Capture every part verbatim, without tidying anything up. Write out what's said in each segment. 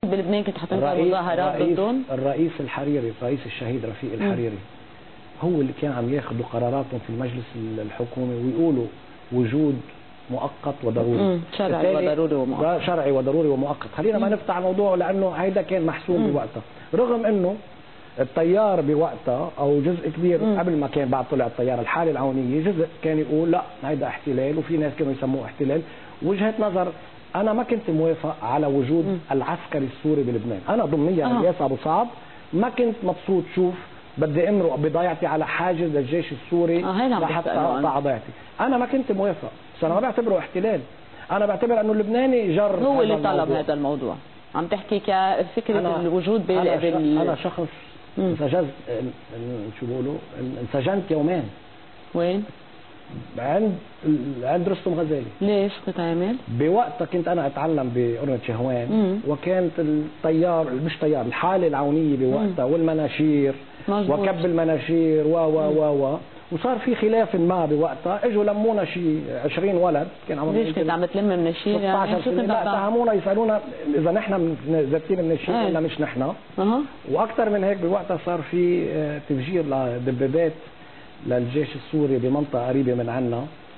بلبنان كنت حتنقل مظاهرات ضدهم؟ الرئيس الحريري، الرئيس الشهيد رفيق الحريري هو اللي كان عم ياخذوا قراراتهم في المجلس الحكومي ويقولوا وجود مؤقت وضروري، شرعي وضروري ومؤقت، شرعي وضروري ومؤقت. خلينا ما نفتح الموضوع لانه هيدا كان محسوم بوقتها، رغم انه التيار بوقتها او جزء كبير مم. قبل ما كان بعد طلع التيار الحاله العونيه، جزء كان يقول لا هيدا احتلال، وفي ناس كانوا يسموه احتلال. وجهه نظر انا ما كنت موافق على وجود مم. العسكري السوري بلبنان، انا ضمنيا آه. الياس ابو صعب ما كنت مبسوط شوف بدي امرق بضيعتي على حاجز للجيش السوري آه لحتى اقطع ضيعتي، انا ما كنت موافق، بس انا ما بعتبره احتلال، انا بعتبر انه اللبناني جر هو اللي طلب هذا الموضوع. عم تحكي كفكره الوجود بال أنا, بال... انا شخص انسجنت، شو بيقولوا انسجنت يومين. وين؟ عند عند رستم غزالي. ليش كنت عامل؟ بوقتها كنت انا اتعلم بقرنة شهوان، وكانت الطيار مش طيار الحاله العونيه بوقتها والمناشير مزبوط. وكب المناشير و و و و وصار في خلاف ما بوقتها، اجوا لمونا شي عشرين ولد كان عم ليش كنت عم تلم من الشيء يعني؟ ستة عشر سنة لا اتهمونا يسالونا اذا نحن زابطين من الشيء ولا مش نحن. أه. واكثر من هيك بوقتها صار في تفجير لدبابات للجيش السوري بمنطقه قريبه من عنا،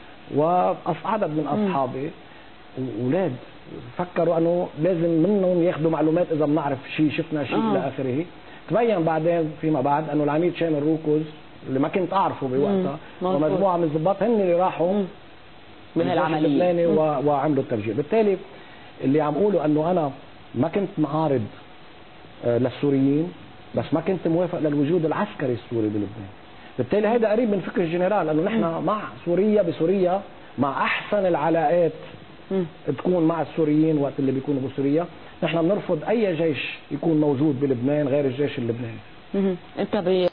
وعدد من اصحابي اولاد فكروا انه لازم منهم ياخذوا معلومات اذا بنعرف شيء شفنا شيء أه. الى اخره. تبين بعدين فيما بعد انه العميد شامل روكوز اللي ما كنت اعرفه بوقتها ومجموعه من الضباط هن اللي راحوا من العمليه اللبناني وعملوا التفجير. بالتالي اللي عم اقوله انه انا ما كنت معارض للسوريين، بس ما كنت موافق للوجود العسكري السوري بلبنان. بالتالي هذا قريب من فكر الجنرال انه نحن مع سوريا بسوريا، مع احسن العلاقات تكون مع السوريين وقت اللي بيكونوا بسوريا، نحن بنرفض اي جيش يكون موجود بلبنان غير الجيش اللبناني. انت